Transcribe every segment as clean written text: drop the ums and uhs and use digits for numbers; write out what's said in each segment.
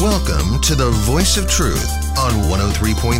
Welcome to the Voice of Truth on 103.3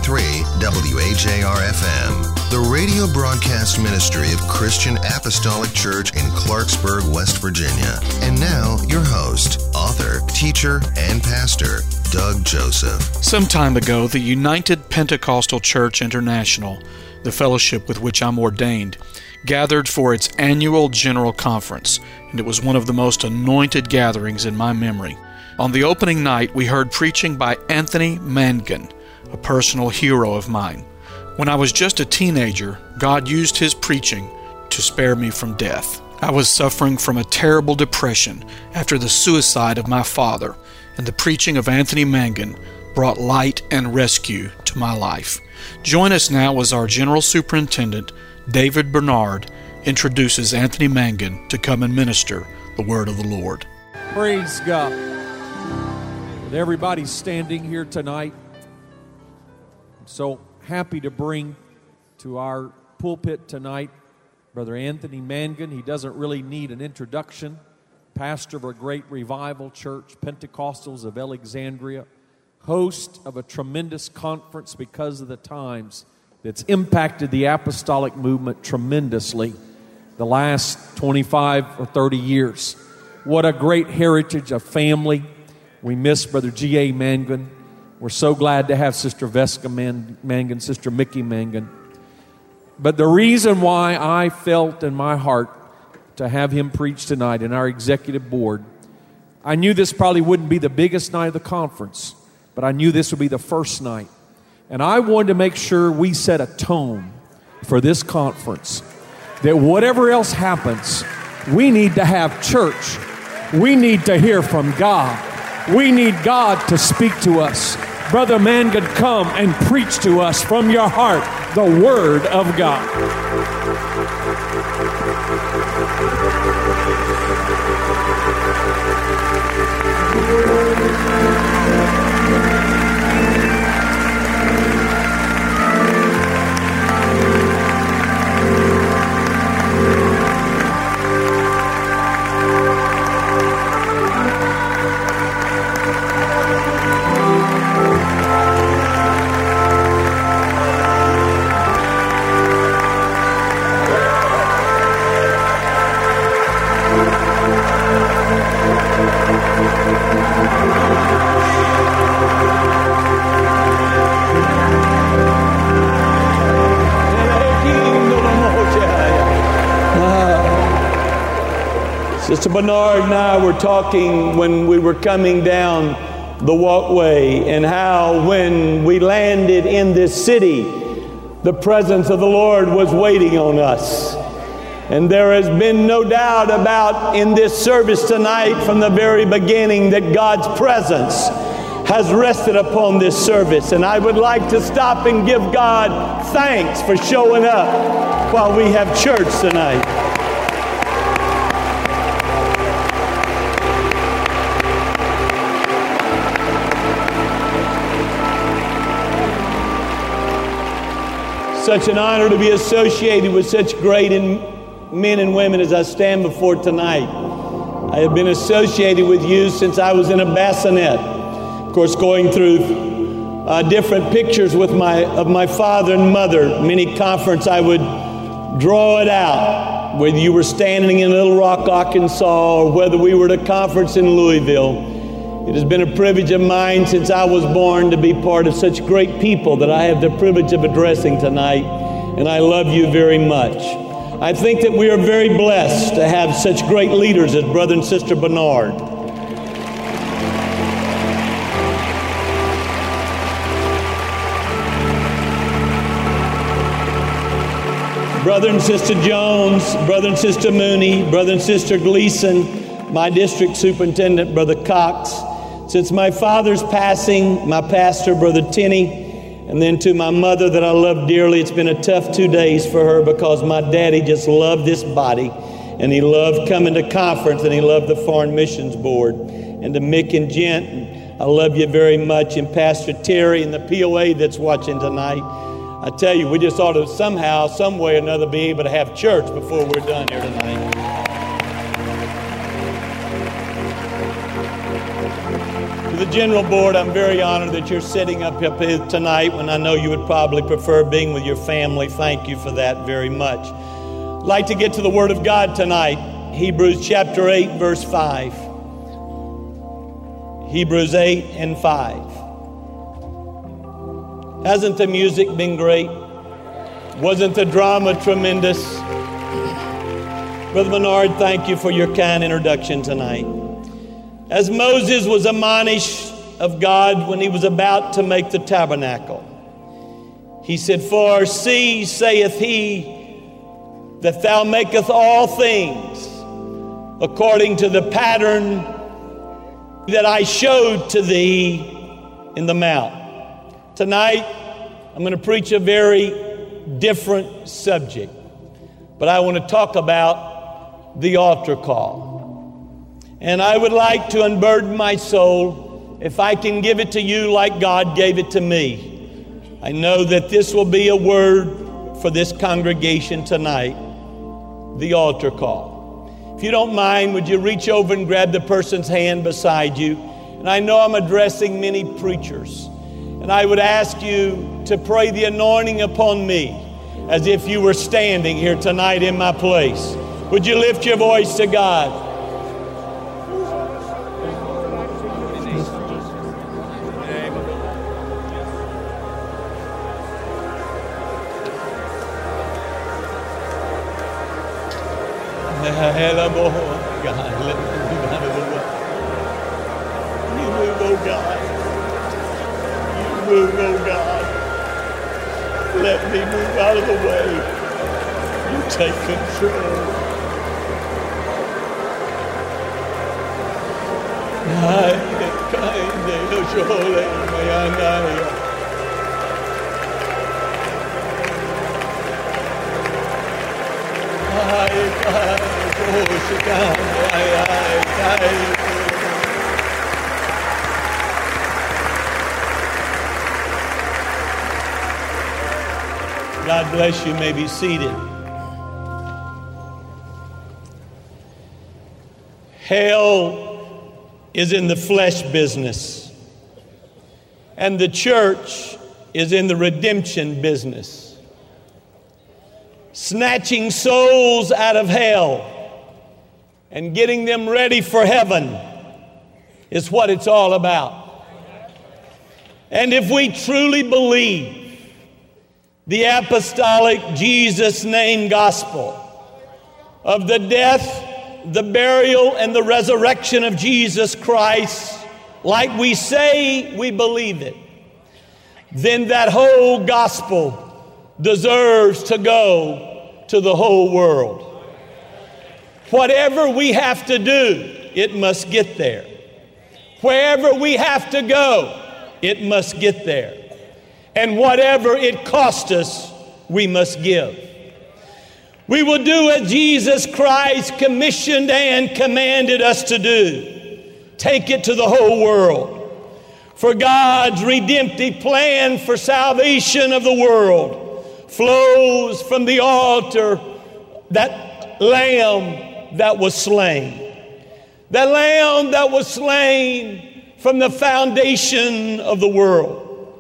WAJR-FM, the radio broadcast ministry of Christian Apostolic Church in Clarksburg, West Virginia. And now, your host, author, teacher, and pastor, Doug Joseph. Some time ago, the United Pentecostal Church International, the fellowship with which I'm ordained, gathered for its annual general conference, and it was one of the most anointed gatherings in my memory. On the opening night, we heard preaching by Anthony Mangun, a personal hero of mine. When I was just a teenager, God used his preaching to spare me from death. I was suffering from a terrible depression after the suicide of my father, and the preaching of Anthony Mangun brought light and rescue to my life. Join us now as our General Superintendent, David Bernard, introduces Anthony Mangun to come and minister the Word of the Lord. Praise God. With everybody standing here tonight, I'm so happy to bring to our pulpit tonight Brother Anthony Mangun. He doesn't really need an introduction. Pastor of a great revival church, Pentecostals of Alexandria, host of a tremendous conference because of the times that's impacted the apostolic movement tremendously the last 25 or 30 years. What a great heritage of family. We miss Brother G.A. Mangun. We're so glad to have Sister Vesca Mangun, Sister Mickey Mangun. But the reason why I felt in my heart to have him preach tonight in our executive board, I knew this probably wouldn't be the biggest night of the conference, but I knew this would be the first night. And I wanted to make sure we set a tone for this conference, that whatever else happens, we need to have church. We need to hear from God. We need God to speak to us. Brother Mangun, come and preach to us from your heart the Word of God. Sister Bernard and I were talking when we were coming down the walkway, and how when we landed in this city, the presence of the Lord was waiting on us. And there has been no doubt about in this service tonight from the very beginning that God's presence has rested upon this service. And I would like to stop and give God thanks for showing up while we have church tonight. Such an honor to be associated with such great men and women as I stand before tonight. I have been associated with you since I was in a bassinet. Of course, going through different pictures with my father and mother. Many conference I would draw it out, whether you were standing in Little Rock, Arkansas, or whether we were at a conference in Louisville. It has been a privilege of mine since I was born to be part of such great people that I have the privilege of addressing tonight, and I love you very much. I think that we are very blessed to have such great leaders as Brother and Sister Bernard. Brother and Sister Jones, Brother and Sister Mooney, Brother and Sister Gleason, my district superintendent, Brother Cox. Since my father's passing, my pastor, Brother Tenney, and then to my mother that I love dearly, it's been a tough 2 days for her because my daddy just loved this body, and he loved coming to conference, and he loved the Foreign Missions Board. And to Mick and Gent, I love you very much, and Pastor Terry and the POA that's watching tonight. I tell you, we just ought to somehow, some way or another be able to have church before we're done here tonight. To the General Board, I'm very honored that you're sitting up here tonight when I know you would probably prefer being with your family. Thank you for that very much. I'd like to get to the Word of God tonight. Hebrews chapter 8, verse 5. Hebrews 8 and 5. Hasn't the music been great? Wasn't the drama tremendous? Brother Bernard, thank you for your kind introduction tonight. As Moses was admonished of God when he was about to make the tabernacle, he said, "For see, saith he, that thou maketh all things according to the pattern that I showed to thee in the mount." Tonight, I'm going to preach a very different subject, but I want to talk about the altar call. And I would like to unburden my soul if I can give it to you like God gave it to me. I know that this will be a word for this congregation tonight, the altar call. If you don't mind, would you reach over and grab the person's hand beside you? And I know I'm addressing many preachers. And I would ask you to pray the anointing upon me as if you were standing here tonight in my place. Would you lift your voice to God? God, let me move out of the way. You move, oh God. You move, oh God. Let me move out of the way. You take control. God bless you. You may be seated. Hell is in the flesh business, and the church is in the redemption business. Snatching souls out of hell and getting them ready for heaven is what it's all about. And if we truly believe the apostolic Jesus name gospel of the death, the burial, and the resurrection of Jesus Christ, like we say we believe it, then that whole gospel deserves to go to the whole world. Whatever we have to do, it must get there. Wherever we have to go, it must get there. And whatever it costs us, we must give. We will do as Jesus Christ commissioned and commanded us to do. Take it to the whole world. For God's redemptive plan for salvation of the world flows from the altar, that lamb that was slain. The lamb that was slain from the foundation of the world.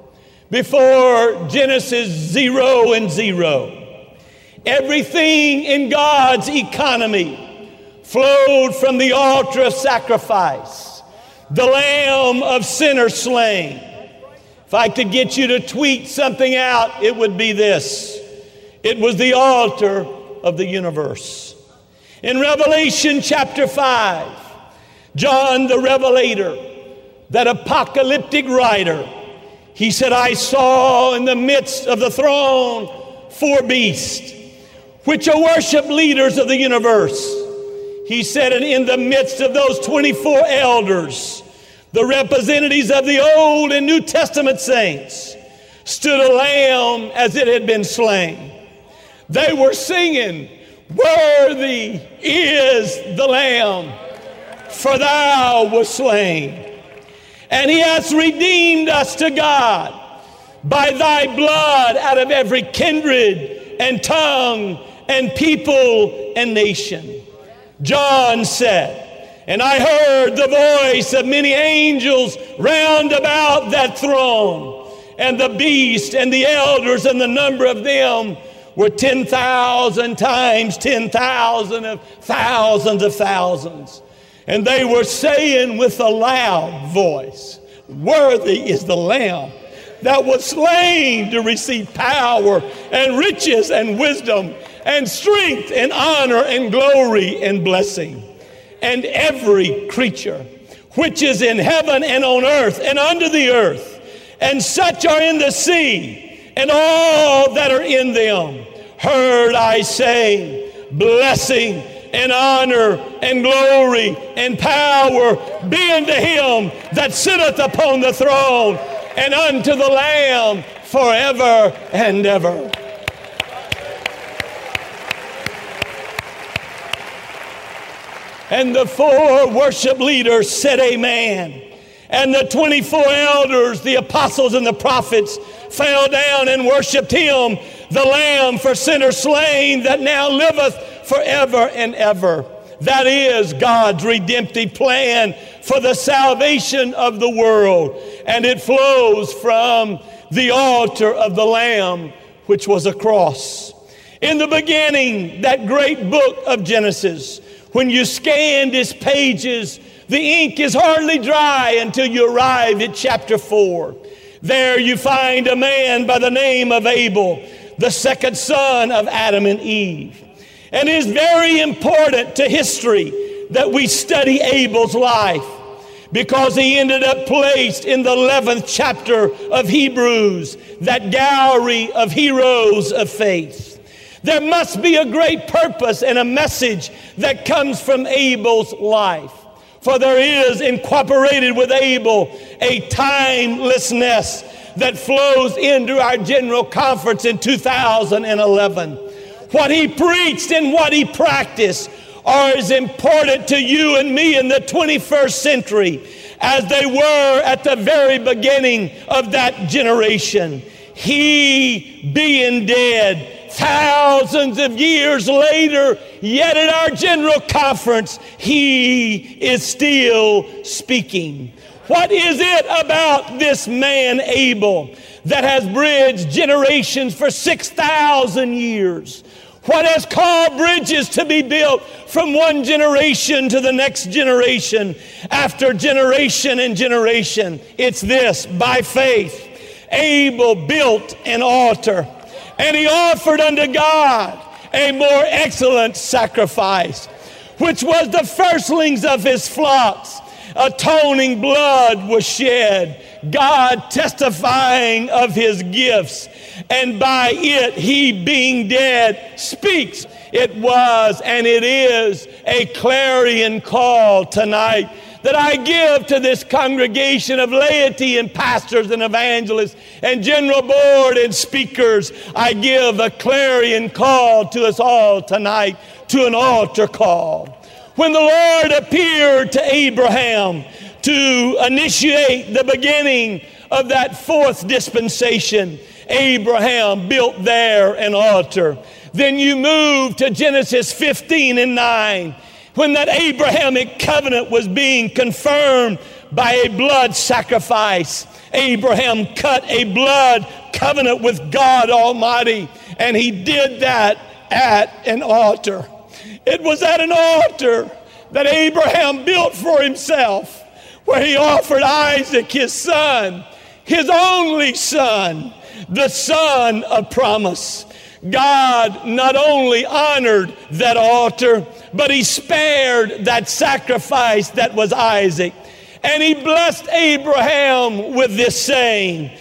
Before Genesis 0 and 0. Everything in God's economy flowed from the altar of sacrifice, the lamb of sinners slain. If I could get you to tweet something out, it would be this. It was the altar of the universe. In Revelation chapter 5, John the Revelator, that apocalyptic writer, he said, "I saw in the midst of the throne 4 beasts, which are worship leaders of the universe." He said, "And in the midst of those 24 elders, the representatives of the Old and New Testament saints, stood a lamb as it had been slain." They were singing, "Worthy is the Lamb, for thou wast slain. And he has redeemed us to God by thy blood out of every kindred and tongue and people and nation." John said, And I heard the voice of many angels round about that throne, and the beast and the elders, and the number of them were 10,000 times 10,000 of thousands of thousands. And they were saying with a loud voice, worthy is the Lamb that was slain to receive power and riches and wisdom and strength and honor and glory and blessing. And every creature which is in heaven and on earth and under the earth, and such are in the sea, and all that are in them, heard I say, blessing and honor and glory and power be unto him that sitteth upon the throne, and unto the Lamb forever and ever. And the 4 worship leaders said amen. And the 24 elders, the apostles and the prophets, fell down and worshiped him, the Lamb for sinners slain, that now liveth forever and ever. That is God's redemptive plan for the salvation of the world. And it flows from the altar of the Lamb, which was a cross. In the beginning, that great book of Genesis, when you scanned its pages, the ink is hardly dry until you arrive at chapter 4. There you find a man by the name of Abel, the second son of Adam and Eve. And it is very important to history that we study Abel's life, because he ended up placed in the 11th chapter of Hebrews, that gallery of heroes of faith. There must be a great purpose and a message that comes from Abel's life. For there is incorporated with Abel a timelessness that flows into our general conference in 2011. What he preached and what he practiced are as important to you and me in the 21st century as they were at the very beginning of that generation. He being dead, thousands of years later, yet at our general conference, he is still speaking. What is it about this man, Abel, that has bridged generations for 6,000 years? What has caused bridges to be built from one generation to the next generation after generation and generation? It's this: by faith, Abel built an altar, and he offered unto God a more excellent sacrifice, which was the firstlings of his flocks. Atoning blood was shed, God testifying of his gifts, and by it he, being dead, speaks. It was and it is a clarion call tonight that I give to this congregation of laity and pastors and evangelists and general board and speakers. I give a clarion call to us all tonight, to an altar call. When the Lord appeared to Abraham to initiate the beginning of that 4th dispensation, Abraham built there an altar. Then you move to Genesis 15 and 9, when that Abrahamic covenant was being confirmed by a blood sacrifice. Abraham cut a blood covenant with God Almighty, and he did that at an altar. It was at an altar that Abraham built for himself, where he offered Isaac, his son, his only son, the son of promise. God not only honored that altar, but he spared that sacrifice that was Isaac. And he blessed Abraham with this saying,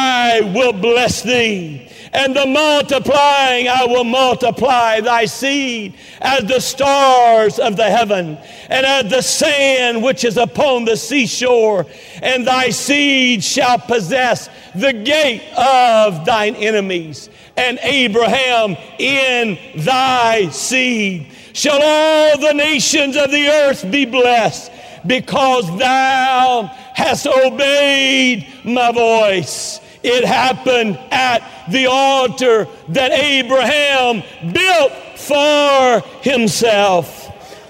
I will bless thee, and the multiplying I will multiply thy seed as the stars of the heaven, and as the sand which is upon the seashore, and thy seed shall possess the gate of thine enemies. And Abraham, in thy seed shall all the nations of the earth be blessed, because thou hast obeyed my voice. It happened at the altar that Abraham built for himself.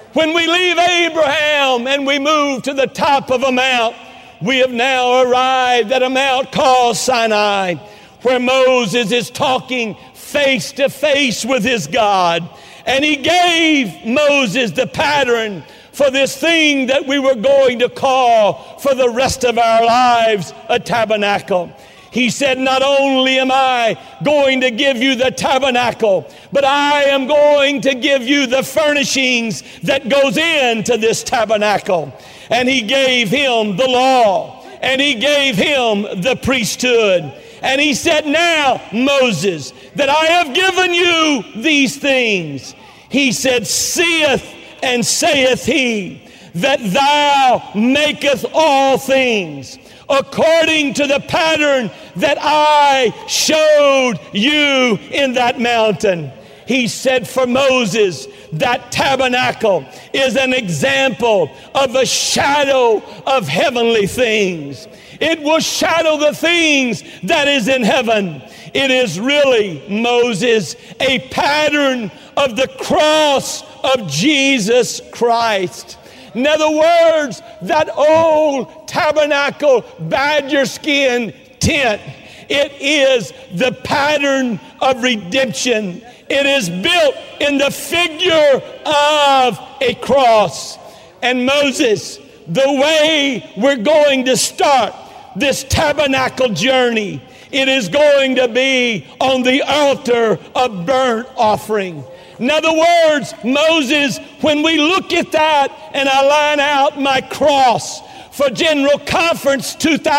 When we leave Abraham and we move to the top of a mount, we have now arrived at a mount called Sinai, where Moses is talking face to face with his God. And he gave Moses the pattern for this thing that we were going to call for the rest of our lives a tabernacle. He said, not only am I going to give you the tabernacle, but I am going to give you the furnishings that goes into this tabernacle. And he gave him the law, and he gave him the priesthood. And he said, now, Moses, that I have given you these things. He said, seeth and saith he, that thou maketh all things according to the pattern that I showed you in that mountain. He said for Moses, that tabernacle is an example of a shadow of heavenly things. It will shadow the things that is in heaven. It is really, Moses, a pattern of the cross of Jesus Christ. In other words, that old tabernacle badger skin tent, it is the pattern of redemption. It is built in the figure of a cross. And Moses, the way we're going to start this tabernacle journey, it is going to be on the altar of burnt offering. In other words, Moses, when we look at that and I line out my cross for General Conference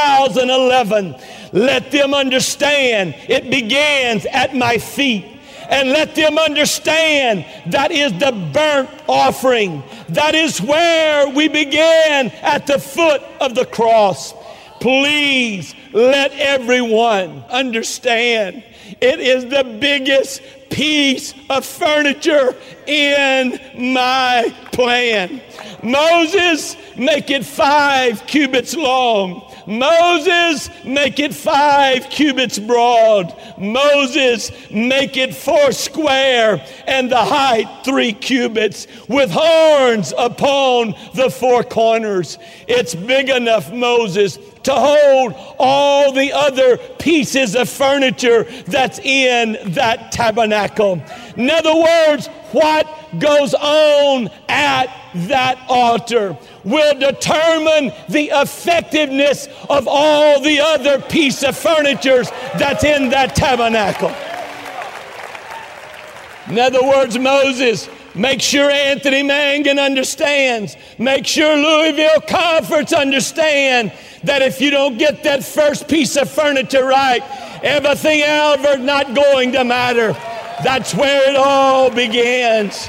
2011, let them understand it begins at my feet. And let them understand that is the burnt offering. That is where we began, at the foot of the cross. Please let everyone understand it is the biggest piece of furniture in my plan. Moses, make it 5 cubits long. Moses, make it 5 cubits broad. Moses, make it 4 square, and the height 3 cubits, with horns upon the 4 corners. It's big enough, Moses, to hold all the other pieces of furniture that's in that tabernacle. In other words, what goes on at that altar will determine the effectiveness of all the other piece of furniture that's in that tabernacle. In other words, Moses, make sure Anthony Mangan understands. Make sure Louisville Conference understand that if you don't get that first piece of furniture right, everything else is not going to matter. That's where it all begins.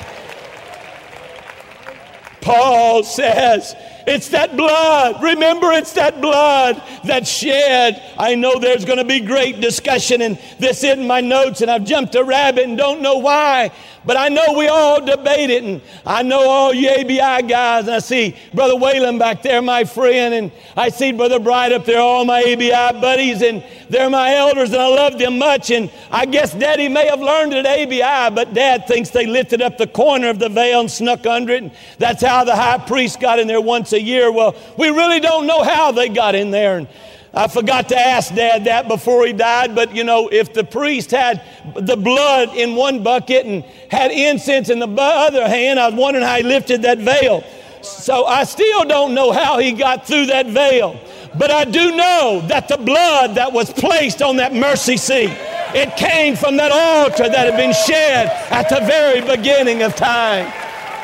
Paul says, it's that blood. Remember, it's that blood that's shed. I know there's going to be great discussion, and this isn't my notes, and I've jumped a rabbit and don't know why. But I know we all debate it, and I know all you ABI guys, and I see Brother Whalen back there, my friend, and I see Brother Bright up there, all my ABI buddies, and they're my elders, and I love them much. And I guess Daddy may have learned it at ABI, but Dad thinks they lifted up the corner of the veil and snuck under it, and that's how the high priest got in there once a year. Well, we really don't know how they got in there, and I forgot to ask Dad that before he died, but you know, if the priest had the blood in one bucket and had incense in the other hand, I was wondering how he lifted that veil. So I still don't know how he got through that veil. But I do know that the blood that was placed on that mercy seat, it came from that altar that had been shed at the very beginning of time.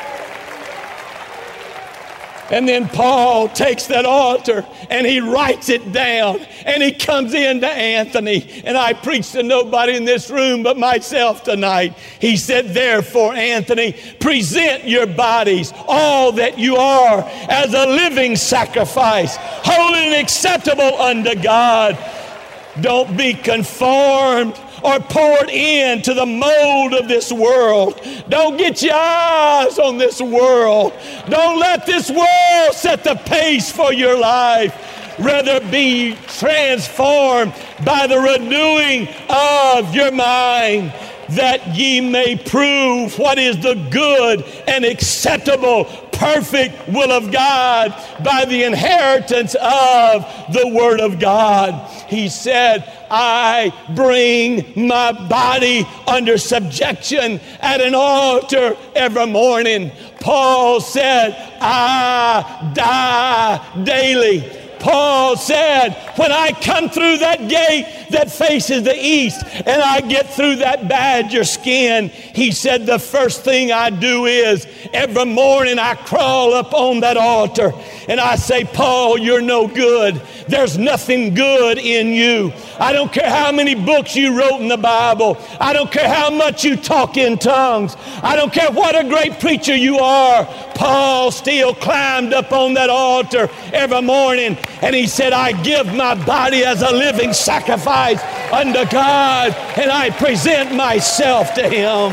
And then Paul takes that altar and he writes it down, and he comes in to Anthony, and I preach to nobody in this room but myself tonight. He said, therefore, Anthony, present your bodies, all that you are, as a living sacrifice, holy and acceptable unto God. Don't be conformed or poured into the mold of this world. Don't get your eyes on this world. Don't let this world set the pace for your life. Rather be transformed by the renewing of your mind. that ye may prove what is the good and acceptable, perfect will of God by the inheritance of the Word of God. He said, I bring my body under subjection at an altar every morning. Paul said, I die daily. Paul said, when I come through that gate that faces the east and I get through that badger skin, he said, the first thing I do is every morning I crawl up on that altar and I say, Paul, you're no good. There's nothing good in you. I don't care how many books you wrote in the Bible. I don't care how much you talk in tongues. I don't care what a great preacher you are. Paul still climbed up on that altar every morning and he said, I give my body as a living sacrifice unto God and I present myself to Him.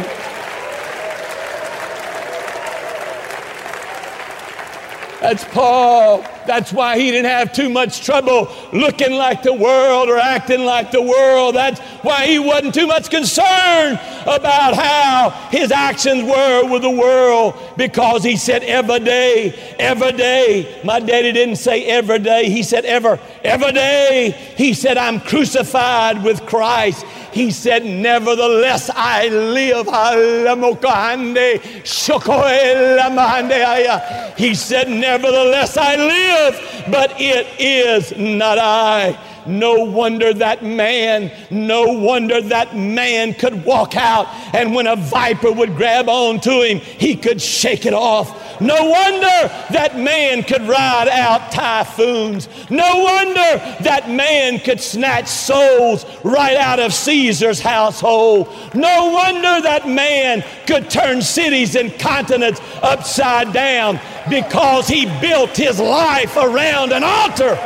That's Paul. That's why he didn't have too much trouble looking like the world or acting like the world. That's why he wasn't too much concerned about how his actions were with the world, because he said every day, every day. My daddy didn't say every day. He said every day. He said, I'm crucified with Christ. He said, nevertheless I live. He said, nevertheless I live, but it is not I. No wonder that man could walk out, and when a viper would grab onto him, he could shake it off. No wonder that man could ride out typhoons. No wonder that man could snatch souls right out of Caesar's household. No wonder that man could turn cities and continents upside down, because he built his life around an altar.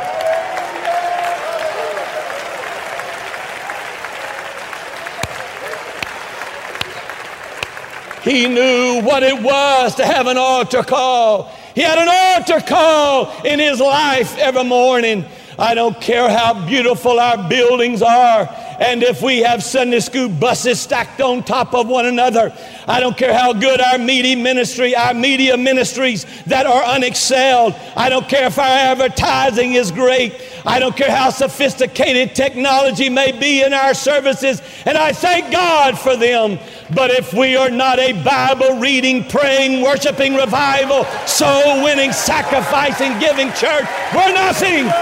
He knew what it was to have an altar call. He had an altar call in his life every morning. I don't care how beautiful our buildings are, and if we have Sunday school buses stacked on top of one another. I don't care how good our media ministries that are unexcelled. I don't care if our advertising is great. I don't care how sophisticated technology may be in our services, and I thank God for them. But if we are not a Bible reading, praying, worshiping, revival, soul winning, sacrificing, giving church, we're nothing.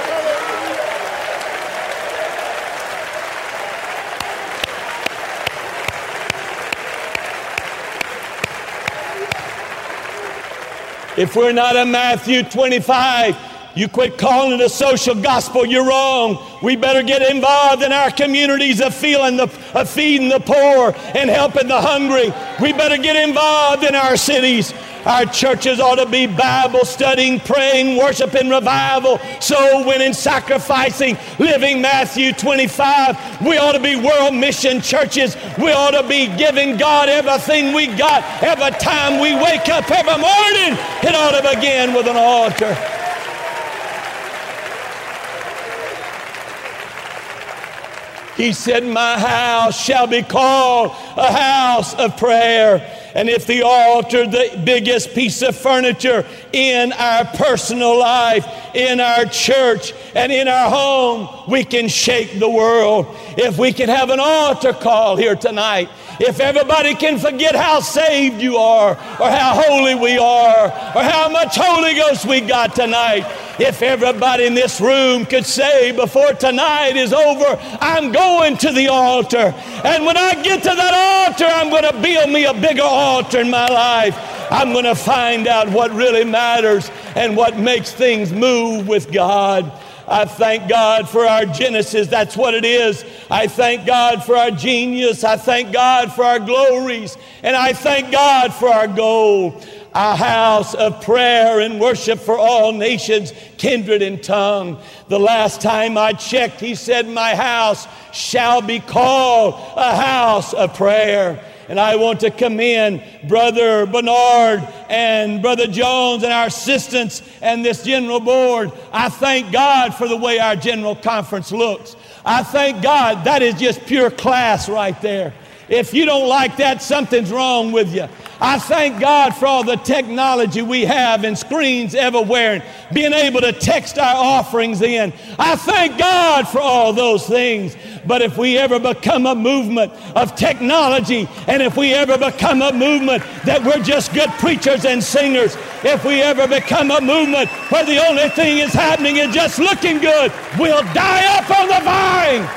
If we're not a Matthew 25, you quit calling it a social gospel, you're wrong. We better get involved in our communities of feeding the poor and helping the hungry. We better get involved in our cities. Our churches ought to be Bible studying, praying, worshiping, revival, soul winning, sacrificing, living Matthew 25. We ought to be world mission churches. We ought to be giving God everything we got every time we wake up every morning. It ought to begin with an altar. He said, my house shall be called a house of prayer. And if the altar, the biggest piece of furniture in our personal life, in our church, and in our home, we can shake the world. If we can have an altar call here tonight, if everybody can forget how saved you are, or how holy we are, or how much Holy Ghost we got tonight, if everybody in this room could say before tonight is over, I'm going to the altar. And when I get to that altar, I'm going to build me a bigger altar in my life. I'm going to find out what really matters and what makes things move with God. I thank God for our Genesis. That's what it is. I thank God for our genius. I thank God for our glories. And I thank God for our gold. A house of prayer and worship for all nations, kindred and tongue. The last time I checked, he said, my house shall be called a house of prayer. And I want to commend Brother Bernard and Brother Jones and our assistants and this general board. I thank God for the way our general conference looks. I thank God. That is just pure class right there. If you don't like that, something's wrong with you. I thank God for all the technology we have and screens everywhere and being able to text our offerings in. I thank God for all those things. But if we ever become a movement of technology, and if we ever become a movement that we're just good preachers and singers, if we ever become a movement where the only thing is happening is just looking good, we'll die up on the vine.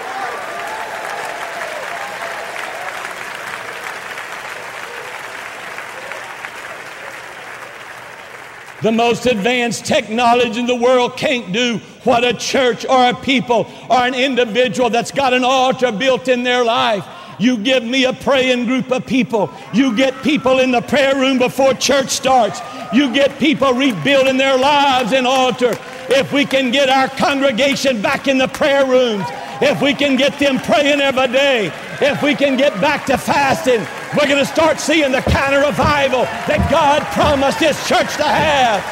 The most advanced technology in the world can't do what a church or a people or an individual that's got an altar built in their life. You give me a praying group of people. You get people in the prayer room before church starts. You get people rebuilding their lives in altar. If we can get our congregation back in the prayer rooms, if we can get them praying every day, if we can get back to fasting, we're going to start seeing the kind of revival that God promised His church to have.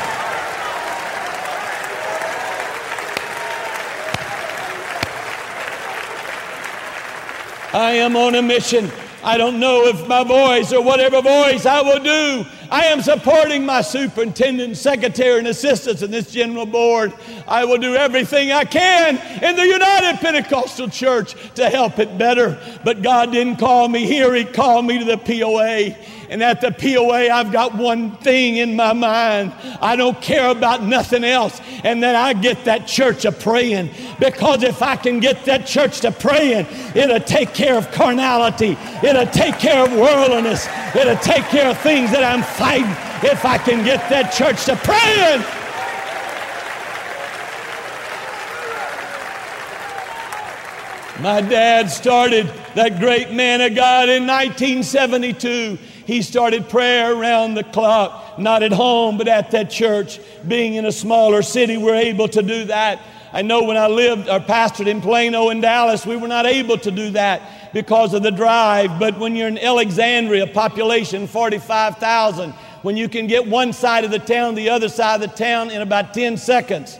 I am on a mission. I don't know if my voice or whatever voice I will do. I am supporting my superintendent, secretary, and assistants in this general board. I will do everything I can in the United Pentecostal Church to help it better. But God didn't call me here. He called me to the POA. And at the POA, I've got one thing in my mind. I don't care about nothing else. And then I get that church a praying. Because if I can get that church to praying, it'll take care of carnality. It'll take care of worldliness. It'll take care of things that I'm fighting. If I can get that church to praying. My dad started, that great man of God, in 1972. He started prayer around the clock, not at home, but at that church. Being in a smaller city, we're able to do that. I know when I lived or pastored in Plano and Dallas, we were not able to do that because of the drive. But when you're in Alexandria, population 45,000, when you can get one side of the town, the other side of the town in about 10 seconds,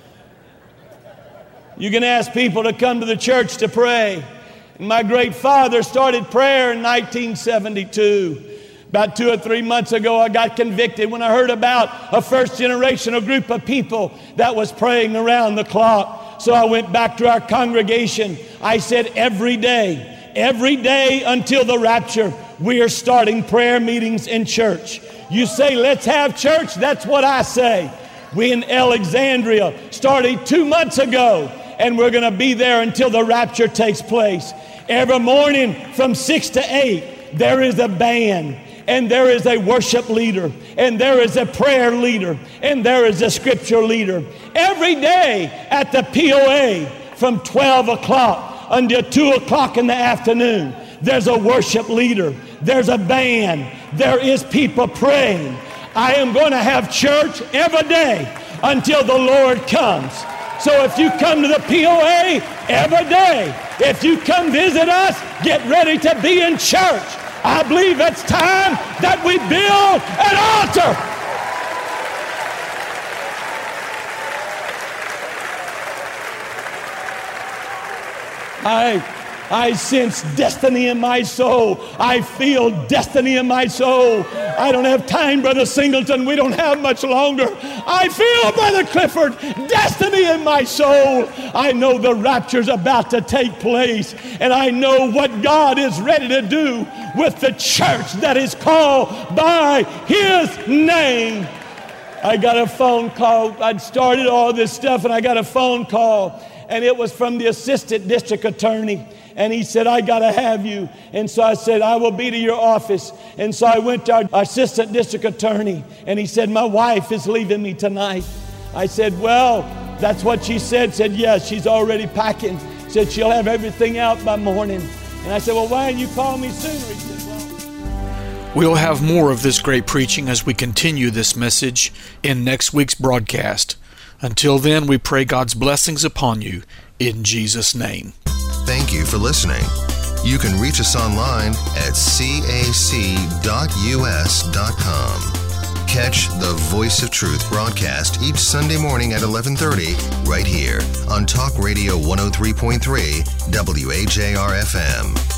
you can ask people to come to the church to pray. And my great father started prayer in 1972. About 2 or 3 months ago, I got convicted when I heard about a first generational group of people that was praying around the clock. So I went back to our congregation. I said, every day until the rapture, we are starting prayer meetings in church. You say, let's have church. That's what I say. We in Alexandria started 2 months ago, and we're going to be there until the rapture takes place. Every morning from 6 to 8, there is a band. And there is a worship leader, and there is a prayer leader, and there is a scripture leader. Every day at the POA from 12 o'clock until 2 o'clock in the afternoon, there's a worship leader, there's a band, there is people praying. I am going to have church every day until the Lord comes. So if you come to the POA every day, if you come visit us, get ready to be in church. I believe it's time that we build an altar. I sense destiny in my soul. I feel destiny in my soul. I don't have time, Brother Singleton. We don't have much longer. I feel, Brother Clifford, destiny in my soul. I know the rapture's about to take place, and I know what God is ready to do with the church that is called by His name. I got a phone call. I'd started all this stuff, and I got a phone call, and it was from the assistant district attorney. And he said, I got to have you. And so I said, I will be to your office. And so I went to our assistant district attorney, and he said, my wife is leaving me tonight. I said, well, that's what she said. Said, yes, she's already packing. Said she'll have everything out by morning. And I said, well, why didn't you call me sooner? He said, well. We'll have more of this great preaching as we continue this message in next week's broadcast. Until then, we pray God's blessings upon you in Jesus' name. Thank you for listening. You can reach us online at cac.us.com. Catch the Voice of Truth broadcast each Sunday morning at 11:30 right here on Talk Radio 103.3 WAJR FM.